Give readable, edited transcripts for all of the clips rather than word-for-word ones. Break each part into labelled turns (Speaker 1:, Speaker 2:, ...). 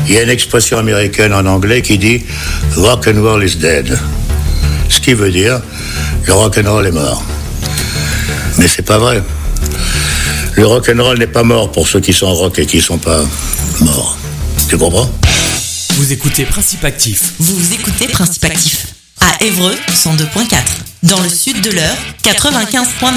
Speaker 1: Il y a une expression américaine en anglais qui dit « rock and roll is dead ». Ce qui veut dire « le rock and roll est mort ». Mais c'est pas vrai. Le rock and roll n'est pas mort pour ceux qui sont rock et qui sont pas morts. Tu comprends ?
Speaker 2: Vous écoutez Principe Actif.
Speaker 3: Vous écoutez Principe Actif. À Évreux, 102.4. Dans le sud de l'Eure, 95.9.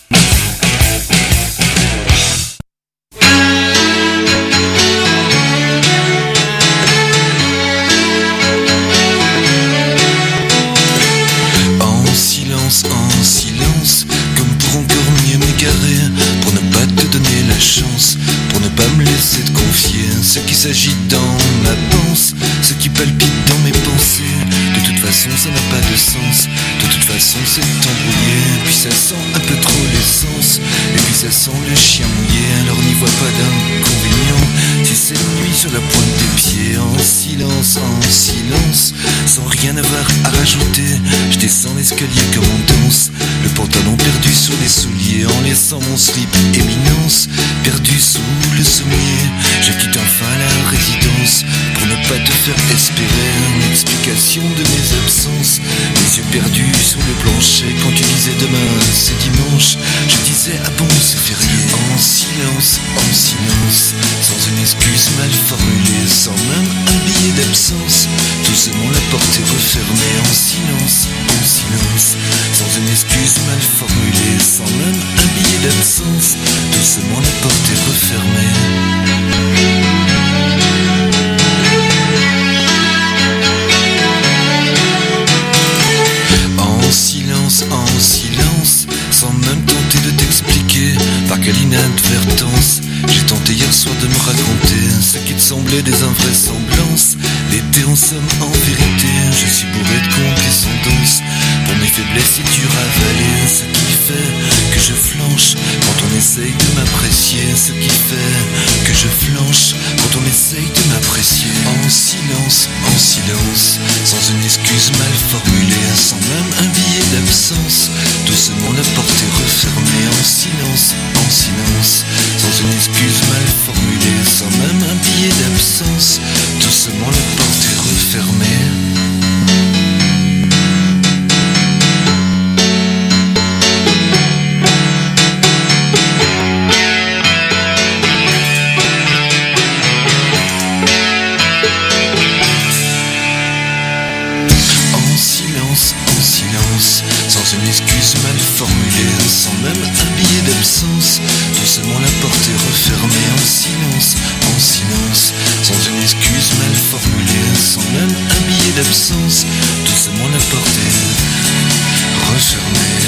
Speaker 4: En silence, comme pour encore mieux m'égarer, pour ne pas te donner la chance, pour ne pas me laisser te confier ce qui s'agite dans ma panse, ce qui palpite dans mes pensées. De toute façon ça n'a pas de sens, de toute façon c'est embrouillé, puis ça sent un peu trop l'essence, et puis ça sent le chien mouillé, alors n'y vois pas d'inconvénient, si c'est nuit sur la pointe des pieds, en silence, sans rien avoir à rajouter, je descends l'escalier comme on danse, le pantalon perdu sur les souliers, en laissant mon slip éminence, perdu sous le sommier, je quitte enfin la résidence, pour ne pas te faire espérer une explication de mes absences, les yeux perdus sur le plancher, quand tu disais demain c'est dimanche, je disais ah bon c'est férié, en silence, sans une excuse mal formulée, sans même un billet d'absence, doucement la porte est refermée, en silence, sans une excuse mal formulée, sans même un billet d'absence, doucement la porte est refermée. En silence, sans même tenter de t'expliquer par quelle inadvertance j'ai tenté hier soir de me raconter ce qui te semblait des invraisemblances. L'été en somme en vérité, je suis bourré de condescendance. Pour mes faiblesses c'est dur à avaler, ce qui fait que je flanche quand on essaye de m'apprécier, ce qui fait que je flanche quand on essaye de m'apprécier. En silence, sans une excuse mal formulée, sans même un billet d'absence, doucement la porte est refermée. En silence, sans une excuse mal formulée, sans même un billet d'absence, doucement la porte est refermée. Sans une excuse mal formulée, sans même un billet d'absence, doucement la porte est refermée. En silence, sans une excuse mal formulée, sans même un billet d'absence, doucement la porte est refermée.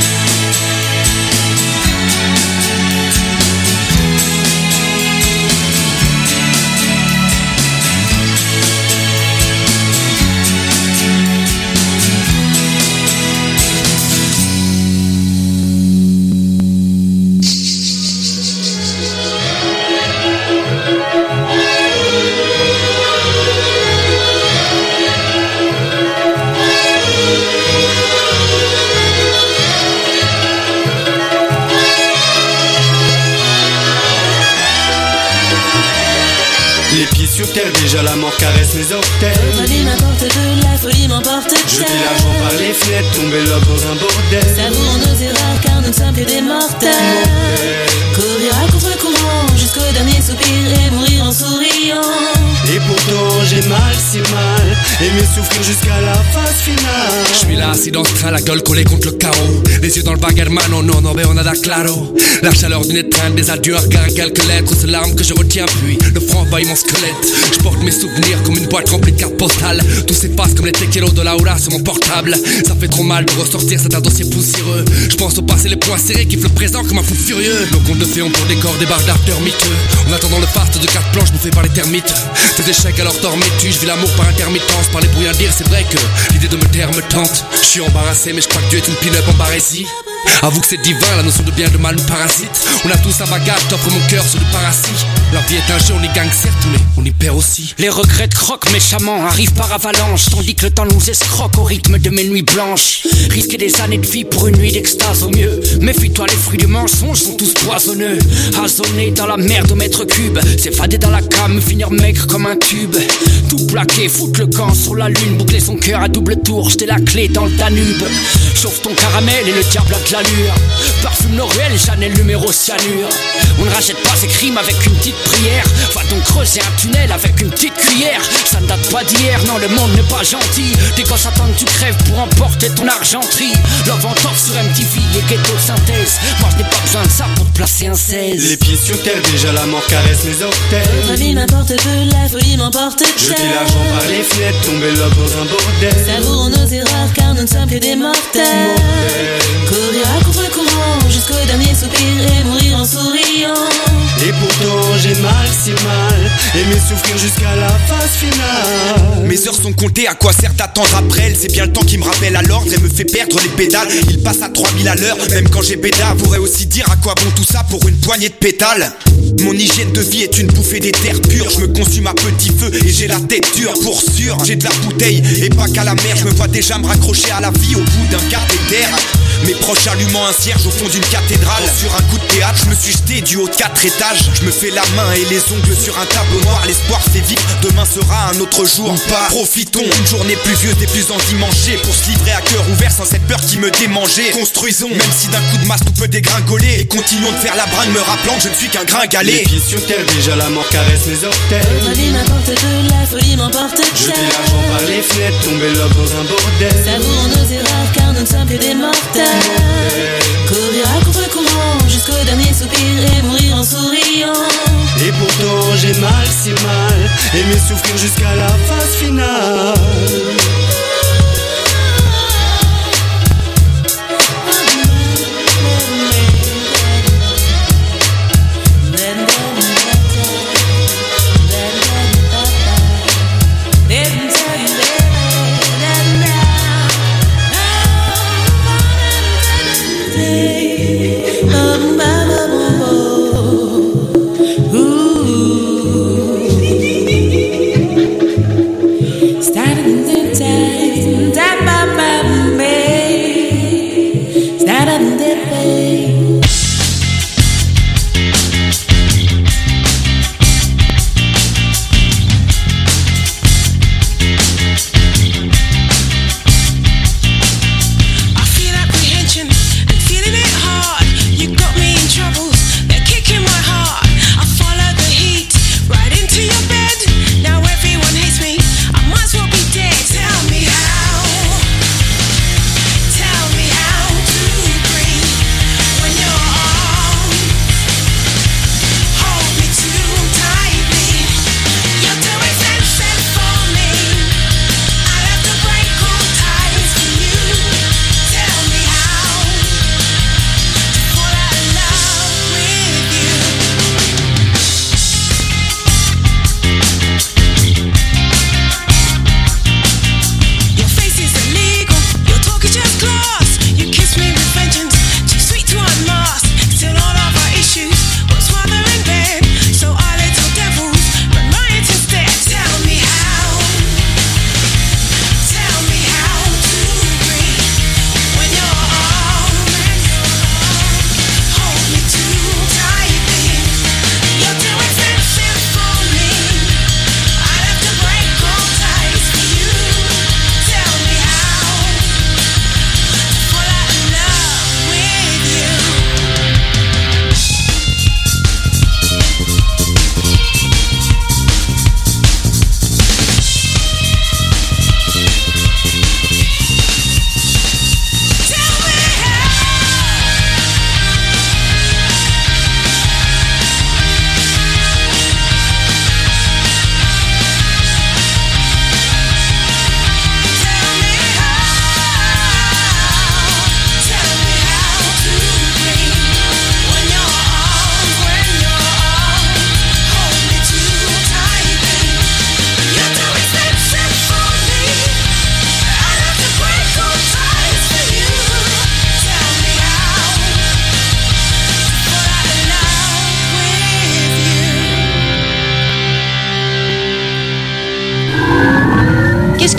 Speaker 5: Sur terre, déjà la mort caresse mes orteils.
Speaker 6: La folie m'apporte de la folie m'emporte.
Speaker 5: Jeter l'argent par les fenêtres, tomber là dans un bordel.
Speaker 6: Savourons nos erreurs car nous ne sommes plus des mortels. Courir à contre-courant jusqu'au dernier soupir et mourir en souriant.
Speaker 5: Et pourtant j'ai mal, si mal, aimer souffrir jusqu'à la phase finale.
Speaker 2: Je suis là assis dans ce train, la gueule collée contre le carreau, les yeux dans le bag hermano, no mais on a da claro. La chaleur d'une étreinte, des adieux, un regard, quelques lettres, c'est l'arme que je retiens puis le franc envahit mon squelette. Je porte mes souvenirs comme une boîte remplie de cartes postales. Tout s'efface comme les tequilos de Laura sur mon portable. Ça fait trop mal de ressortir, c'est un dossier poussiéreux. Je pense au passé, les poings serrés, kiffe le présent comme un fou furieux. Nos contes de fées ont pour décor des barres d'after miteux. En attendant le faste de 4 planches bouffées par les termites. Tes échecs alors dormais-tu, je vis l'amour par intermittence. Par les bruits à dire, c'est vrai que l'idée de me taire me tente. Je suis embarrassé mais je crois que Dieu est une pin-up en barésie. Avoue que c'est divin, la notion de bien, de mal nous parasite. On a tous un bagage, t'offre mon cœur sur du parasite. La vie est un jeu, on y gagne certes, mais on y perd aussi.
Speaker 7: Les regrets croquent méchamment, arrivent par avalanche. Tandis que le temps nous escroque au rythme de mes nuits blanches. Risquer des années de vie pour une nuit d'extase au mieux. Méfie-toi, les fruits du mensonge sont tous poisonneux. Asonné dans la merde au mètre cube. S'effader dans la came, finir maigre comme un tube. Tout plaqué, foutre le camp sur la lune. Boucler son cœur à double tour, jeter la clé dans le Danube. Chauffe ton caramel et le diable a de l'allure. Parfume nos ruelles, Chanel numéro cyanure. On ne rachète pas ses crimes avec une petite prière. Va donc creuser un tunnel avec une petite cuillère. Ça ne date pas d'hier, non le monde n'est pas gentil. Des gosses attendent que tu crèves pour emporter ton argenterie. Love en top sur MTV et ghetto de synthèse. Moi je n'ai pas besoin de ça pour te placer un 16.
Speaker 5: Les pieds sur terre, déjà la mort caresse mes orteils.
Speaker 6: La vie m'importe peu, la folie m'emporte cher.
Speaker 5: Jeter l'argent par les fenêtres, tomber là dans un bordel.
Speaker 6: Savourons nos erreurs car nous ne sommes que des mortels. Courir à contre-courant jusqu'au dernier soupir et mourir en souriant.
Speaker 5: Et pourtant j'ai mal, si mal, aimer souffrir jusqu'à la phase finale.
Speaker 8: Mes heures sont comptées, à quoi sert d'attendre après elle? C'est bien le temps qui me rappelle à l'ordre et me fait perdre les pédales. Il passe à 3000 à l'heure, même quand j'ai béda. Pourrait aussi dire à quoi bon tout ça pour une poignée de pétales. Mon hygiène de vie est une bouffée d'éther pur. Je me consume à petit feu et j'ai la tête dure pour sûr. J'ai de la bouteille et pas qu'à la mer. Je me vois déjà me raccrocher à la vie au bout d'un quart d'éther. Mes proches allumant un cierge au fond d'une cathédrale. Sur un coup de théâtre, je me suis jeté du haut de 4 étages. Je me fais la main et les ongles sur un tableau noir. L'espoir fait vivre, demain sera un autre jour. Pas. Profitons d'une journée pluvieuse et plus endimanchée pour se livrer à cœur ouvert sans cette peur qui me démangeait. Construisons, même si d'un coup de masse tout peut dégringoler. Et continuons de faire la bringue me rappelant que je ne suis qu'un gringalet.
Speaker 5: Les pieds sur terre, déjà la mort caresse mes orteils.
Speaker 6: La vie m'importe peu, la folie m'emporte cher.
Speaker 5: Jeter l'argent par les fenêtres, tomber là dans un bordel.
Speaker 6: Savourons nos erreurs car nous ne sommes que des mortels. Courir à contre-courant jusqu'au dernier soupir et mourir en souriant.
Speaker 5: Et pourtant j'ai mal, si mal, aimer souffrir jusqu'à la phase finale.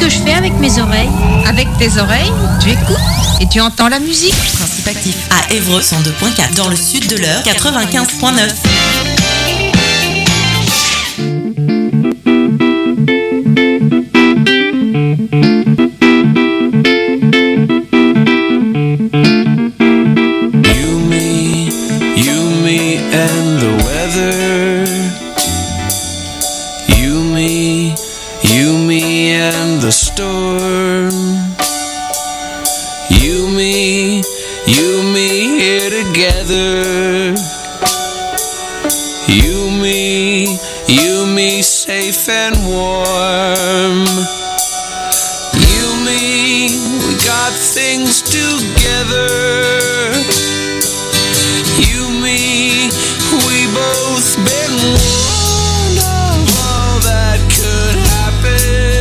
Speaker 9: que je fais avec mes oreilles.
Speaker 10: Avec tes oreilles, tu écoutes et tu entends la musique.
Speaker 3: Principe actif à Évreux 102.4. Dans le sud de l'Eure 95.9.
Speaker 11: The storm, you, me, here together. You, me, safe and warm. You, me, we got things together. You, me, we both been warned of all that could happen.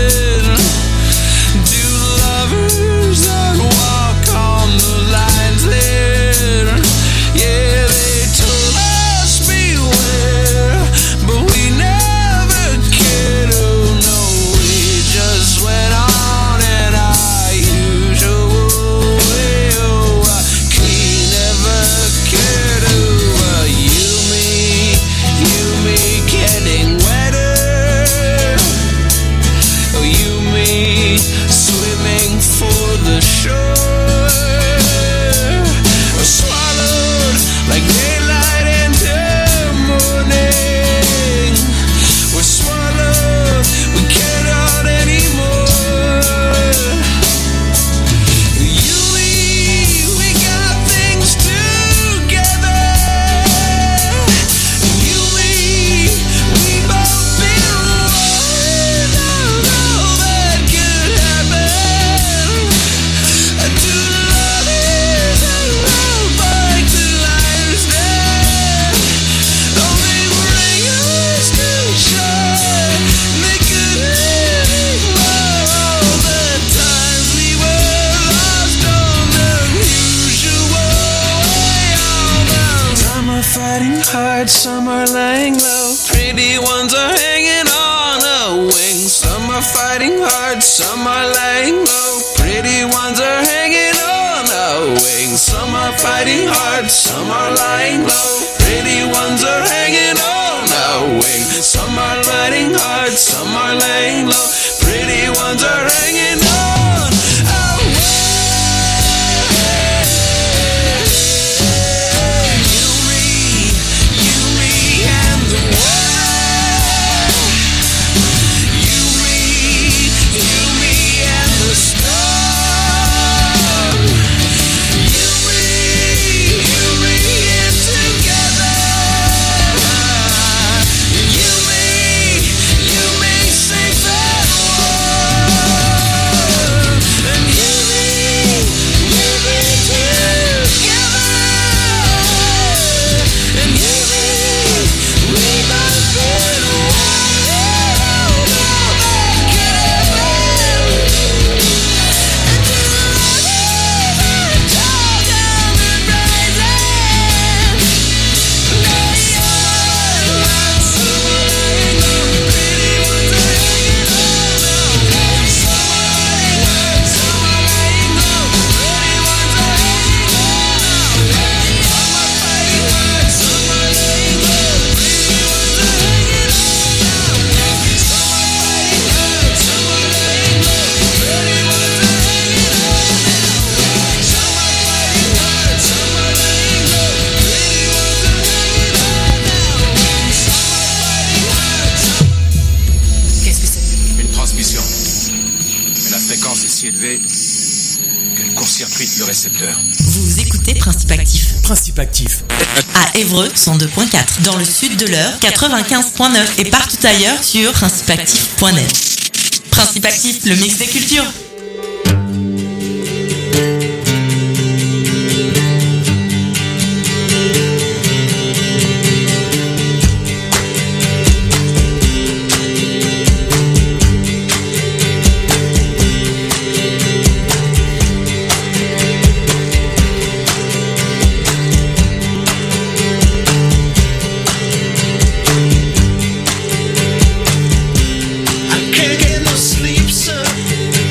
Speaker 11: Some are laying low, pretty ones are hanging on a wing. Some are fighting hard, some are laying low, pretty ones are hanging on a wing. Some are fighting hard, some are lying low, pretty ones are hanging on a wing. Some are fighting hard, some are laying low, pretty ones are hanging on a wing.
Speaker 3: Vous écoutez Principe Actif.
Speaker 2: Principe Actif.
Speaker 3: À Évreux 102.4. Dans le sud de l'Eure 95.9. Et partout ailleurs sur principeactif.net. Principe Actif, le mix des cultures.
Speaker 11: I can't get no sleep, son.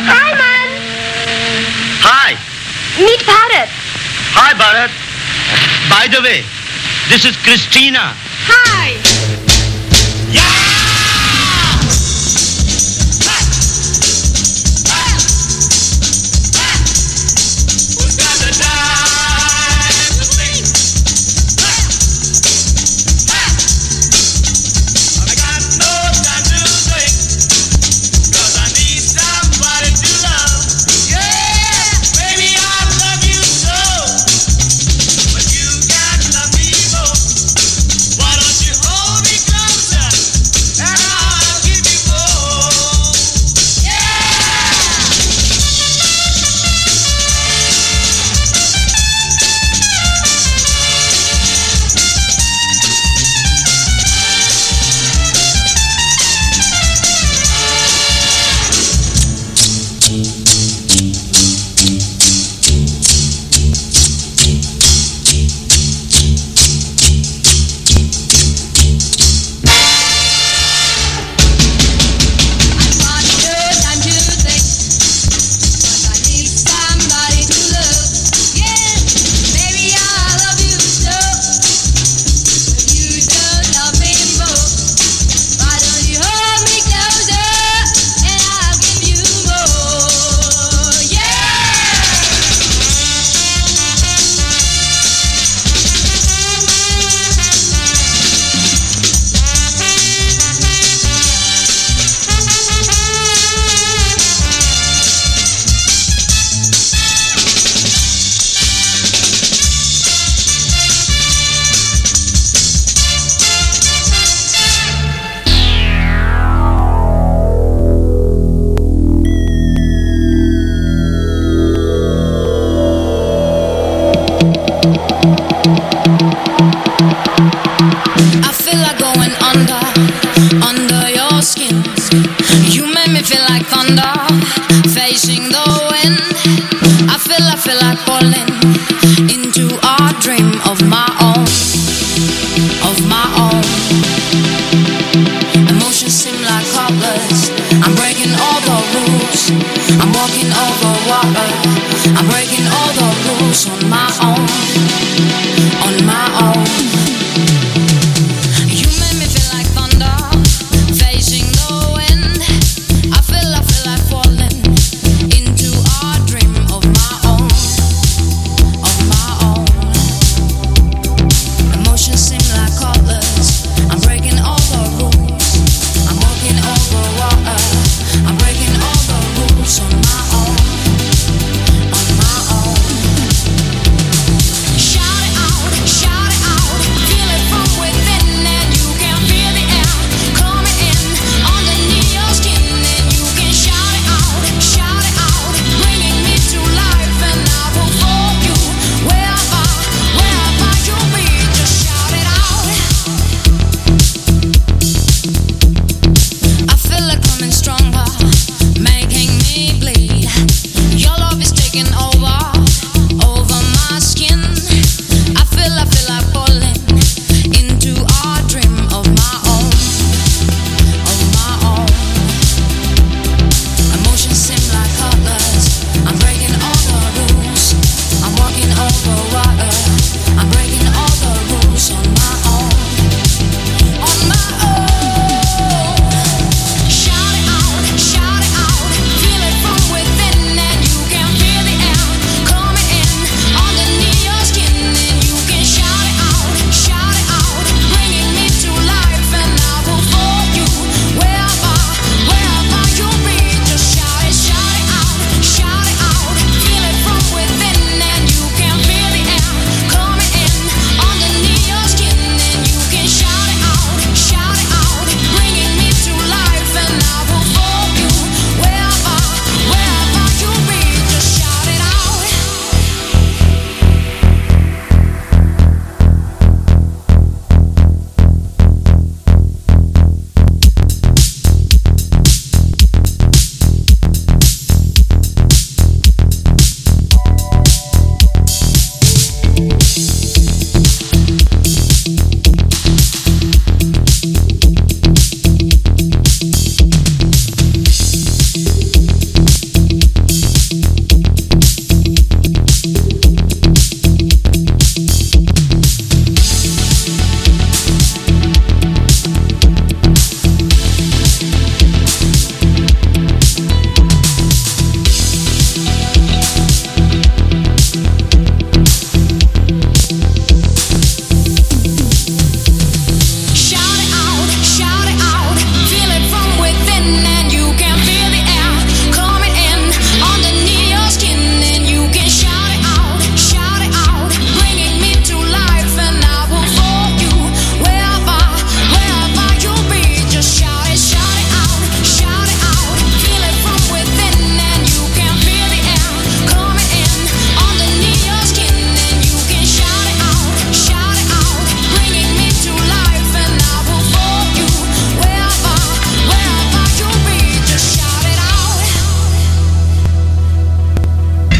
Speaker 9: Hi, man.
Speaker 12: Hi.
Speaker 9: Meet Bharat.
Speaker 12: Hi, Bharat. By the way, this is Christina.
Speaker 9: Hi.
Speaker 13: Shout it out, shout it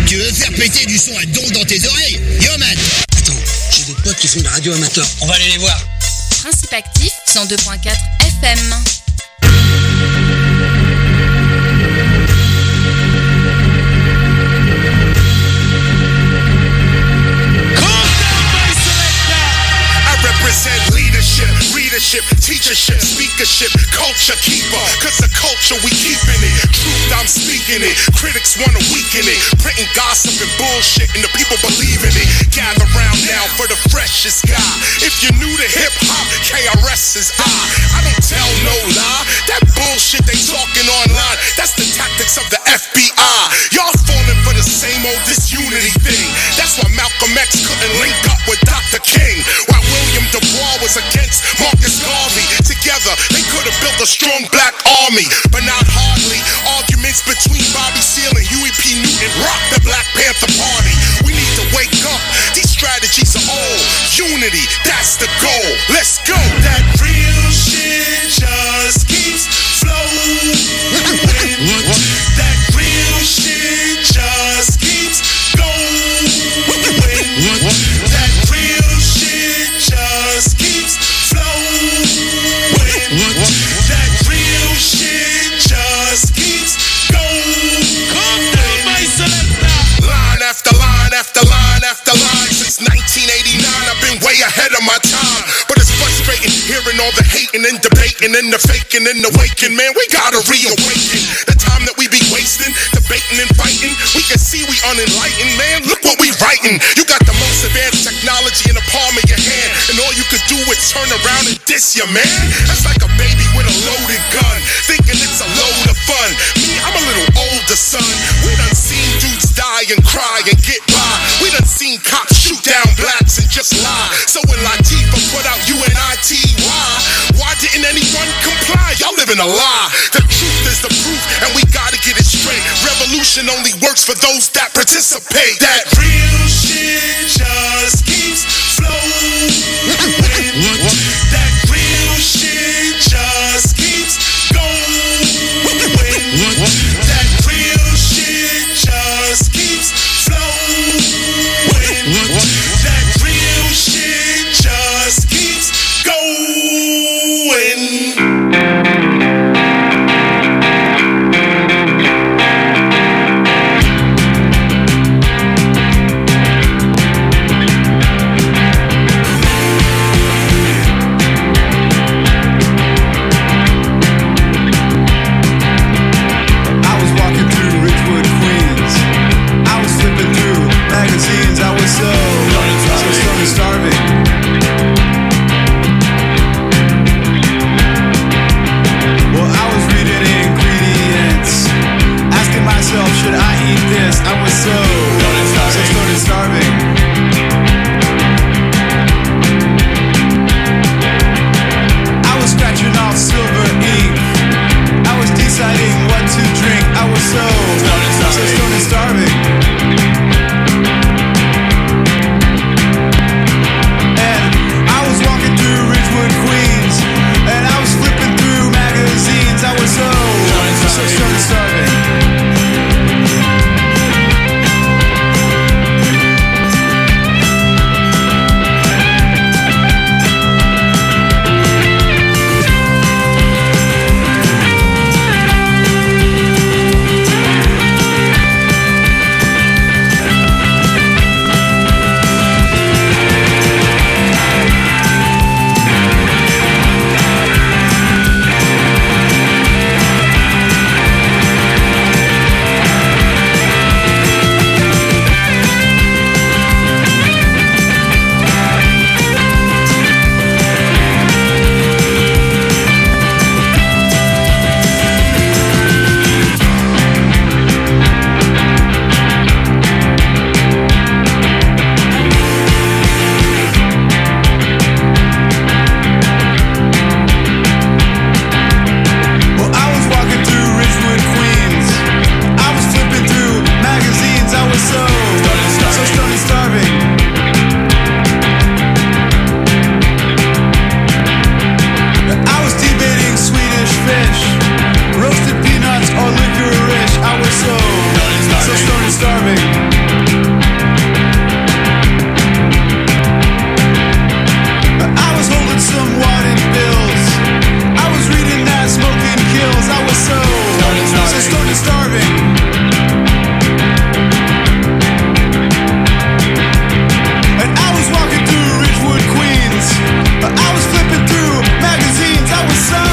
Speaker 13: Tu veux faire péter du son à donf dans tes oreilles? Yo man!
Speaker 14: Attends, j'ai des potes qui font de la radio amateur. On va aller les voir.
Speaker 15: Principe Actif 102.4 FM.
Speaker 16: Represent leadership, teachership, speakership, culture keeper. Cause the culture we keeping it. Truth I'm speaking it. Critics wanna weaken it. Printing gossip and bullshit and the people believe in it. Gather round now for the freshest guy. If you're new to hip hop, KRS is I don't tell no lie. That bullshit they talking online, that's the tactics of the FBI. Y'all falling for the same old disunity thing. That's why Malcolm X couldn't link up with Dr. King. While William Du Bois was against Marcus Garvey. Together, they could have built a strong black army, but not hardly. Arguments between Bobby Seale and Huey P. Newton rock the Black Panther Party. We need to wake up. These strategies are old. Unity, that's the goal. Let's go. That real shit just keeps flowing. That real shit just keeps going. That real shit just keeps flowing. That real shit just keeps going. Line after line after line after line. Since 1989 I've been way ahead of my time. But it's frustrating hearing all the hating and debating and the faking and the waking. Man, we gotta reawaken. The time that we be wasting, debating and fighting, we can see we unenlightened. Man, look what we writing. You got the most advanced technology in the palm of your hand, and all you could do is turn around and diss your man. That's like a baby with a loaded gun, thinking it's a load of fun. Me, I'm a little older, son. We done seen dudes die and cry and get by. We done seen cops shoot down blacks and just lie. So when Latifah put out UNITY, why didn't anyone comply? Y'all living a lie. The truth is the proof, and we gotta get it straight. Revolution only works for those that participate. That real shit just keeps flowing. That real shit just